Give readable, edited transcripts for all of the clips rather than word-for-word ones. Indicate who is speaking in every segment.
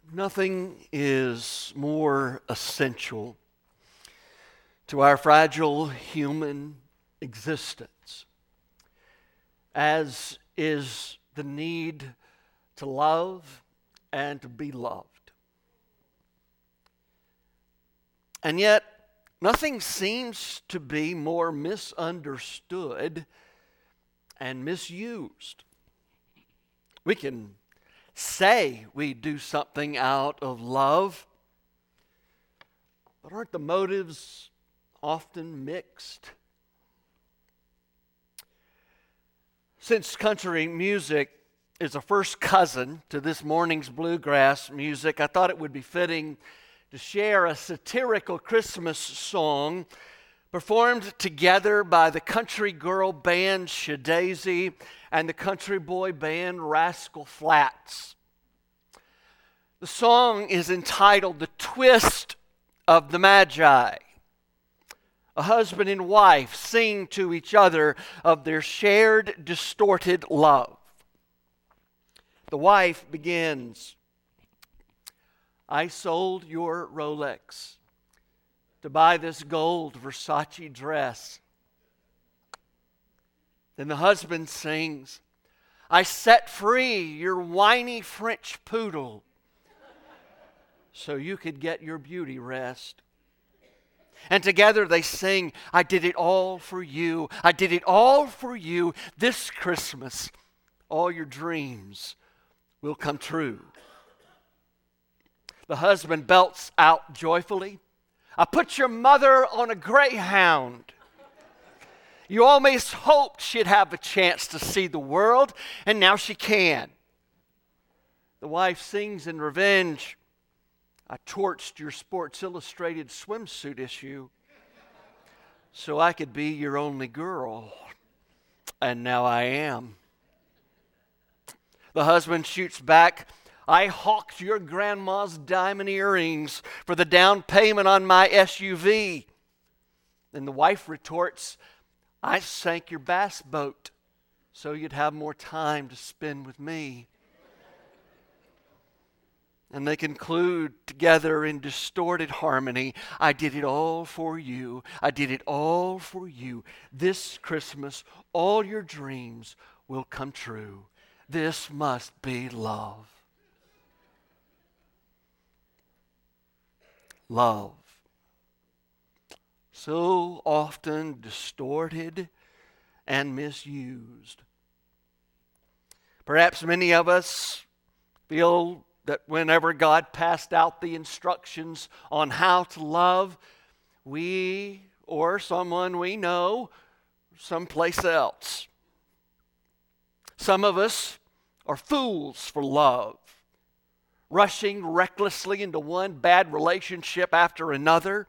Speaker 1: Nothing is more essential to our fragile human existence, as is the need to love and to be loved. And yet, nothing seems to be more misunderstood and misused. We can say we do something out of love, but aren't the motives often mixed? Since country music is a first cousin to this morning's bluegrass music, I thought it would be fitting to share a satirical Christmas song performed together by the country girl band Shadazy and the country boy band Rascal Flatts. The song is entitled "The Twist of the Magi." A husband and wife sing to each other of their shared distorted love. The wife begins, "I sold your Rolex to buy this gold Versace dress." Then the husband sings, "I set free your whiny French poodle so you could get your beauty rest." And together they sing, "I did it all for you. I did it all for you. This Christmas, all your dreams will come true." The husband belts out joyfully, "I put your mother on a greyhound. You always hoped she'd have a chance to see the world, and now she can." The wife sings in revenge, "I torched your Sports Illustrated swimsuit issue so I could be your only girl, and now I am." The husband shoots back, "I hawked your grandma's diamond earrings for the down payment on my SUV." Then the wife retorts, "I sank your bass boat so you'd have more time to spend with me." And they conclude together in distorted harmony, "I did it all for you. I did it all for you. This Christmas, all your dreams will come true. This must be love." Love. So often distorted and misused. Perhaps many of us feel that whenever God passed out the instructions on how to love, we or someone we know someplace else. Some of us are fools for love, rushing recklessly into one bad relationship after another.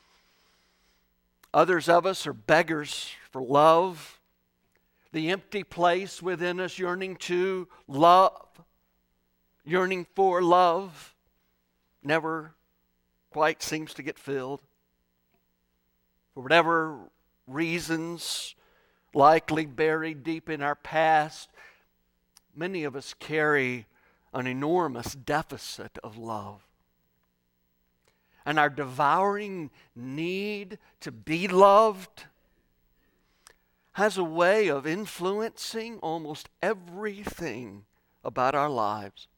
Speaker 1: Others of us are beggars for love, the empty place within us yearning to love. Yearning for love never quite seems to get filled. For whatever reasons, likely buried deep in our past, many of us carry an enormous deficit of love. And our devouring need to be loved has a way of influencing almost everything about our lives.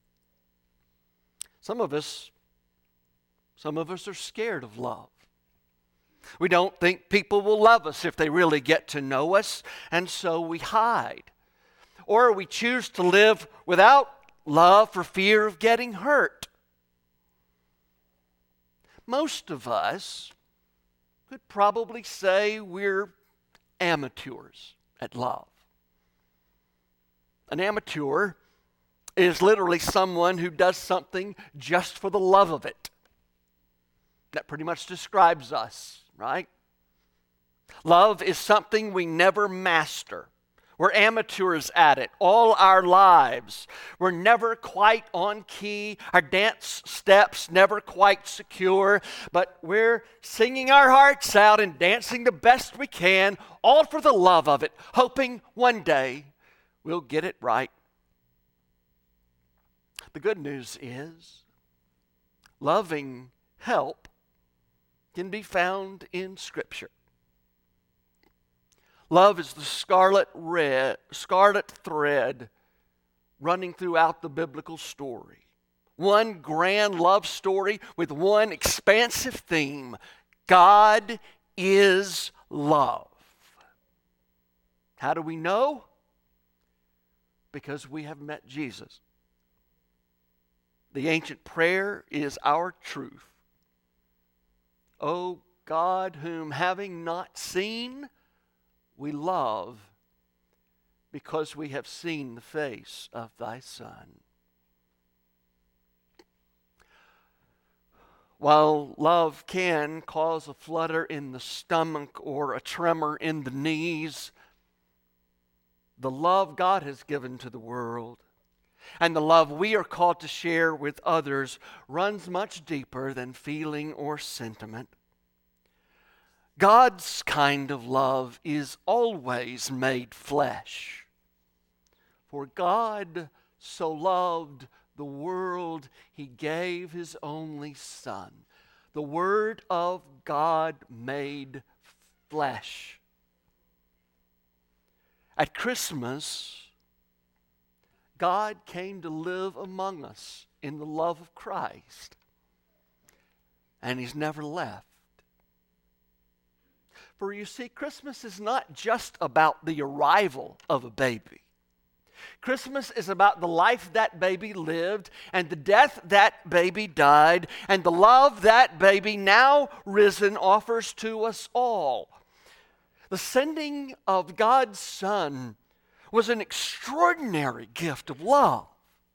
Speaker 1: Some of us are scared of love. We don't think people will love us if they really get to know us, and so we hide. Or we choose to live without love for fear of getting hurt. Most of us could probably say we're amateurs at love. An amateur is literally someone who does something just for the love of it. That pretty much describes us, right? Love is something we never master. We're amateurs at it all our lives. We're never quite on key. Our dance steps never quite secure. But we're singing our hearts out and dancing the best we can, all for the love of it, hoping one day we'll get it right. The good news is loving help can be found in Scripture. Love is the scarlet thread running throughout the biblical story. One grand love story with one expansive theme. God is love. How do we know? Because we have met Jesus. The ancient prayer is our truth. O God, whom having not seen, we love, because we have seen the face of thy Son. While love can cause a flutter in the stomach or a tremor in the knees, the love God has given to the world and the love we are called to share with others runs much deeper than feeling or sentiment. God's kind of love is always made flesh. For God so loved the world, He gave His only Son. The Word of God made flesh. At Christmas, God came to live among us in the love of Christ. And He's never left. For you see, Christmas is not just about the arrival of a baby. Christmas is about the life that baby lived and the death that baby died and the love that baby, now risen, offers to us all. The sending of God's Son was an extraordinary gift of love.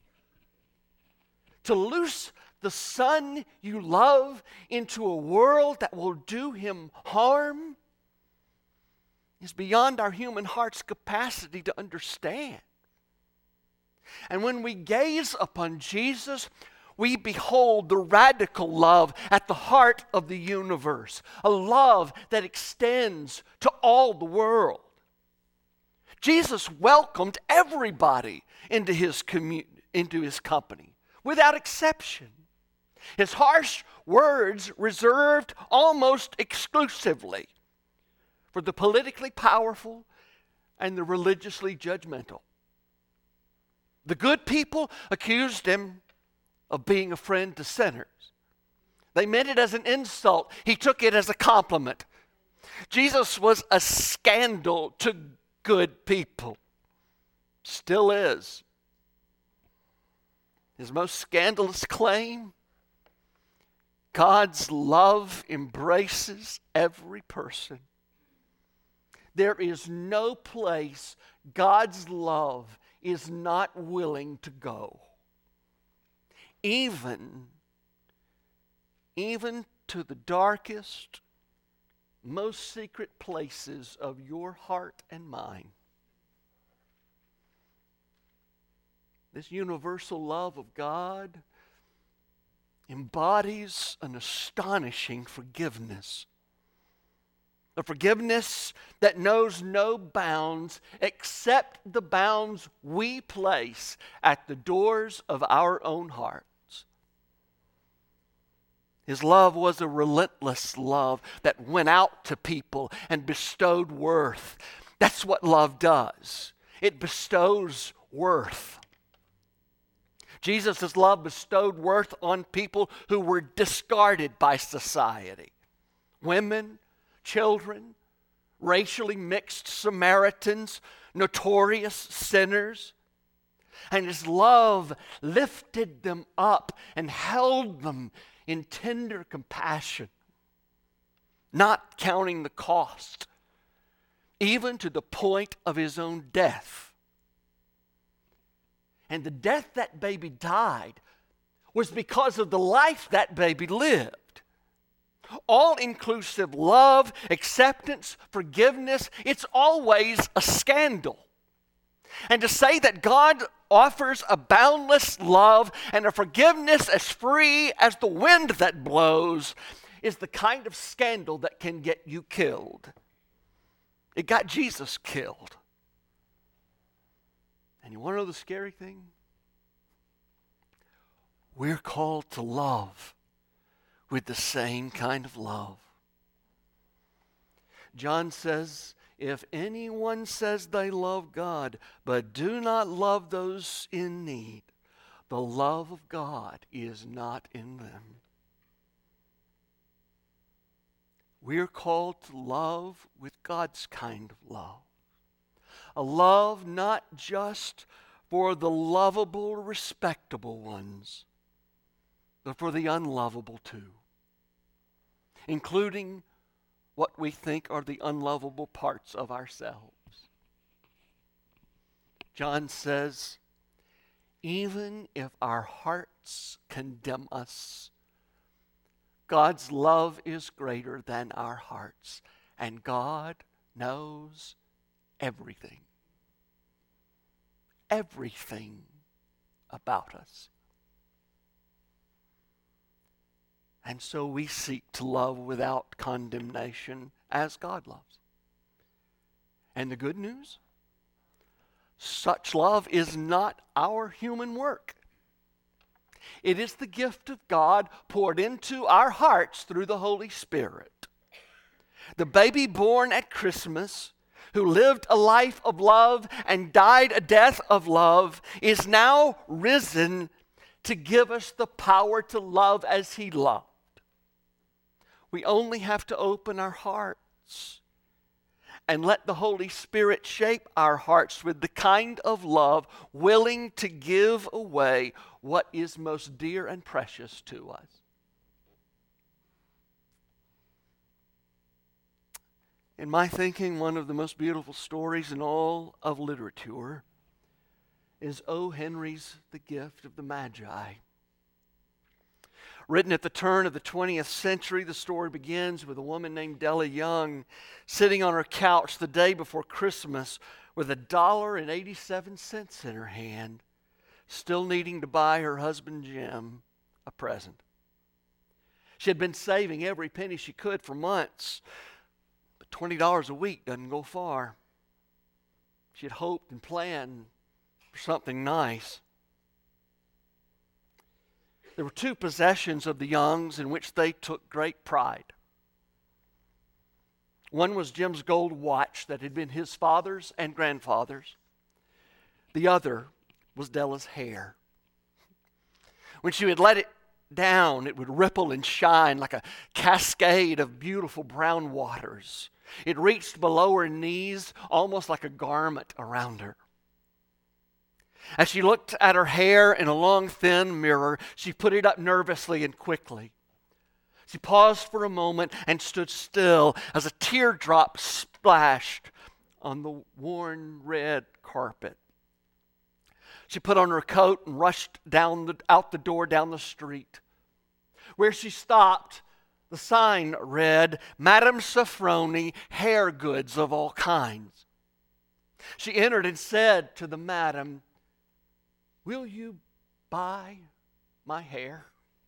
Speaker 1: To loose the Son you love into a world that will do Him harm is beyond our human heart's capacity to understand. And when we gaze upon Jesus, we behold the radical love at the heart of the universe, a love that extends to all the world. Jesus welcomed everybody into his company, without exception. His harsh words reserved almost exclusively for the politically powerful and the religiously judgmental. The good people accused him of being a friend to sinners. They meant it as an insult. He took it as a compliment. Jesus was a scandal to good people. Still is. His most scandalous claim: God's love embraces every person. There is no place God's love is not willing to go. Even to the darkest, most secret places of your heart and mind. This universal love of God embodies an astonishing forgiveness. A forgiveness that knows no bounds except the bounds we place at the doors of our own hearts. His love was a relentless love that went out to people and bestowed worth. That's what love does. It bestows worth. Jesus' love bestowed worth on people who were discarded by society. Women, children, racially mixed Samaritans, notorious sinners. And His love lifted them up and held them in tender compassion, not counting the cost, even to the point of His own death. And the death that baby died was because of the life that baby lived. All-inclusive love, acceptance, forgiveness, it's always a scandal. And to say that God offers a boundless love and a forgiveness as free as the wind that blows is the kind of scandal that can get you killed. It got Jesus killed. And you want to know the scary thing? We're called to love with the same kind of love. John says, if anyone says they love God, but do not love those in need, the love of God is not in them. We're called to love with God's kind of love. A love not just for the lovable, respectable ones, but for the unlovable too, including what we think are the unlovable parts of ourselves. John says, even if our hearts condemn us, God's love is greater than our hearts, and God knows everything. Everything about us. And so we seek to love without condemnation as God loves. And the good news? Such love is not our human work. It is the gift of God poured into our hearts through the Holy Spirit. The baby born at Christmas, who lived a life of love and died a death of love, is now risen to give us the power to love as He loved. We only have to open our hearts and let the Holy Spirit shape our hearts with the kind of love willing to give away what is most dear and precious to us. In my thinking, one of the most beautiful stories in all of literature is O. Henry's The Gift of the Magi. Written at the turn of the 20th century, the story begins with a woman named Della Young sitting on her couch the day before Christmas with $1.87 in her hand, still needing to buy her husband Jim a present. She had been saving every penny she could for months, but $20 a week doesn't go far. She had hoped and planned for something nice. There were two possessions of the Youngs in which they took great pride. One was Jim's gold watch that had been his father's and grandfather's. The other was Della's hair. When she would let it down, it would ripple and shine like a cascade of beautiful brown waters. It reached below her knees, almost like a garment around her. As she looked at her hair in a long, thin mirror, she put it up nervously and quickly. She paused for a moment and stood still as a teardrop splashed on the worn red carpet. She put on her coat and rushed out the door down the street. Where she stopped, the sign read, Madame Sofronie, hair goods of all kinds. She entered and said to the madam, "Will you buy my hair?"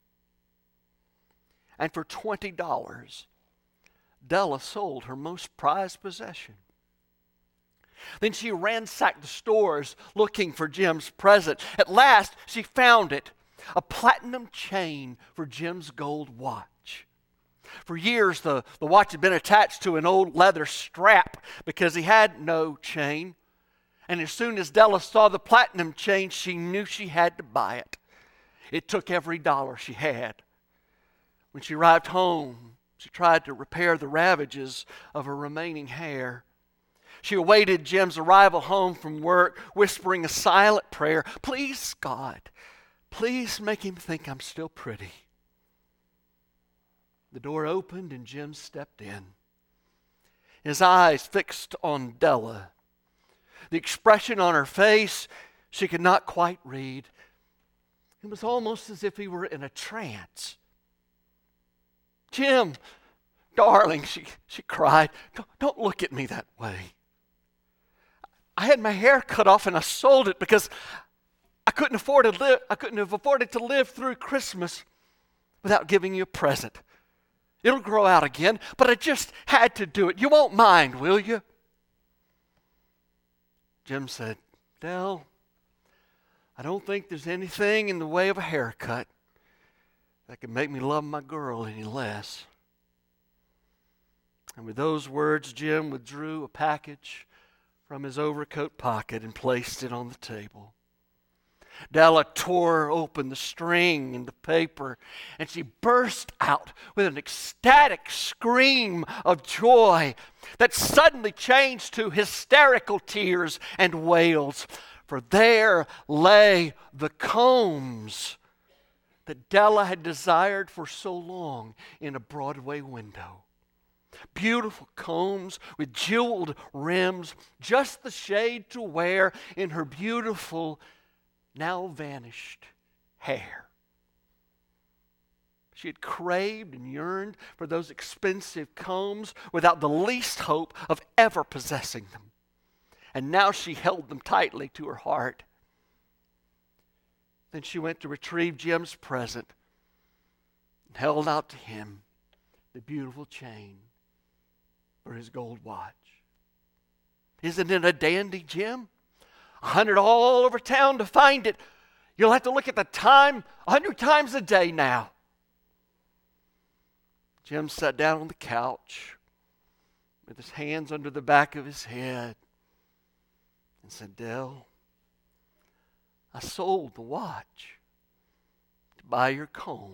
Speaker 1: And for $20, Della sold her most prized possession. Then she ransacked the stores looking for Jim's present. At last, she found it, a platinum chain for Jim's gold watch. For years, the watch had been attached to an old leather strap because he had no chain. And as soon as Della saw the platinum chain, she knew she had to buy it. It took every dollar she had. When she arrived home, she tried to repair the ravages of her remaining hair. She awaited Jim's arrival home from work, whispering a silent prayer. "Please, God, please make him think I'm still pretty." The door opened and Jim stepped in, his eyes fixed on Della. The expression on her face she could not quite read. It was almost as if he were in a trance. "Jim, darling," she cried, don't look at me that way. I had my hair cut off and I sold it because I couldn't have afforded to live through Christmas without giving you a present. It'll grow out again, but I just had to do it. You won't mind, will you?" Jim said, "Del, I don't think there's anything in the way of a haircut that can make me love my girl any less. And with those words, Jim withdrew a package from his overcoat pocket and placed it on the table. Della tore open the string and the paper, and she burst out with an ecstatic scream of joy that suddenly changed to hysterical tears and wails. For there lay the combs that Della had desired for so long in a Broadway window. Beautiful combs with jeweled rims, just the shade to wear in her beautiful, now vanished hair. She had craved and yearned for those expensive combs without the least hope of ever possessing them. And now she held them tightly to her heart. Then she went to retrieve Jim's present and held out to him the beautiful chain for his gold watch. Isn't it a dandy, Jim? $100 all over town to find it. You'll have to look at the time 100 times a day now. Jim sat down on the couch with his hands under the back of his head and said, Dell, I sold the watch to buy your combs.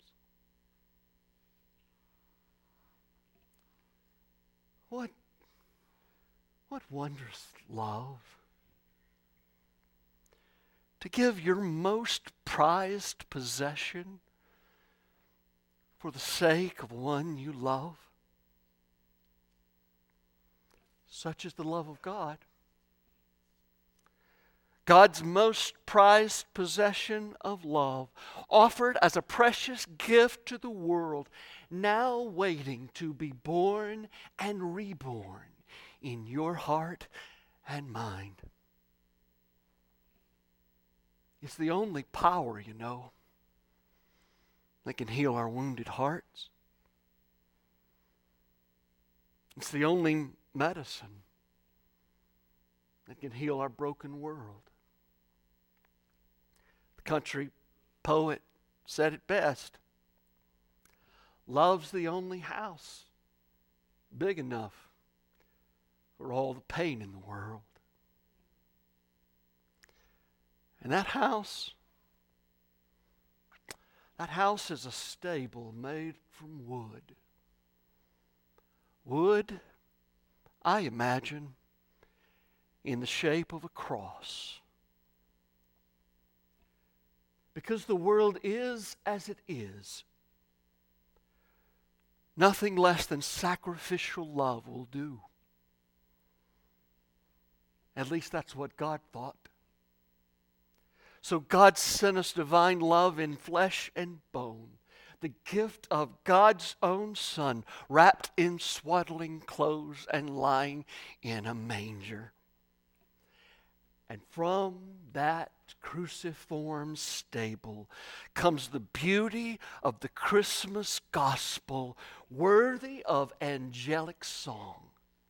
Speaker 1: What wondrous love. To give your most prized possession for the sake of one you love. Such is the love of God. God's most prized possession of love, offered as a precious gift to the world, now waiting to be born and reborn in your heart and mind. It's the only power, you know, that can heal our wounded hearts. It's the only medicine that can heal our broken world. The country poet said it best. Love's the only house big enough for all the pain in the world. And that house is a stable made from wood. Wood, I imagine, in the shape of a cross. Because the world is as it is, nothing less than sacrificial love will do. At least that's what God thought. So God sent us divine love in flesh and bone, the gift of God's own Son, wrapped in swaddling clothes and lying in a manger. And from that cruciform stable comes the beauty of the Christmas gospel, worthy of angelic song.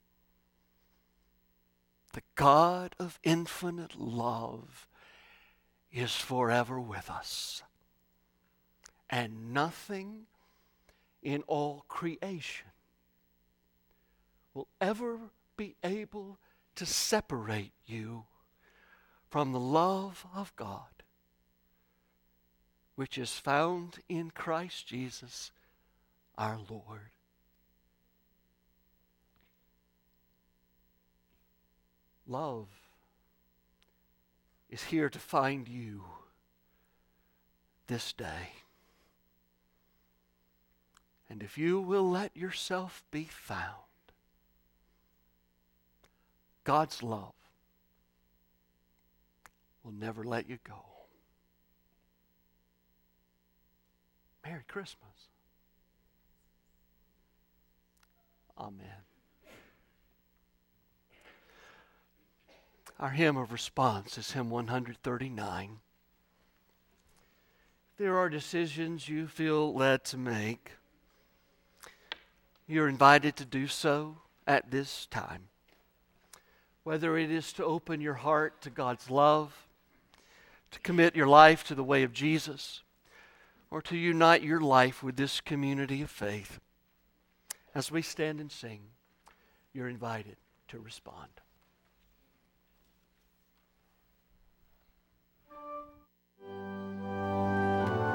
Speaker 1: The God of infinite love is forever with us. And nothing in all creation will ever be able to separate you from the love of God, which is found in Christ Jesus our Lord. Love is here to find you this day. And if you will let yourself be found, God's love will never let you go. Merry Christmas. Amen. Our hymn of response is hymn 139. If there are decisions you feel led to make, you're invited to do so at this time. Whether it is to open your heart to God's love, to commit your life to the way of Jesus, or to unite your life with this community of faith. As we stand and sing, you're invited to respond.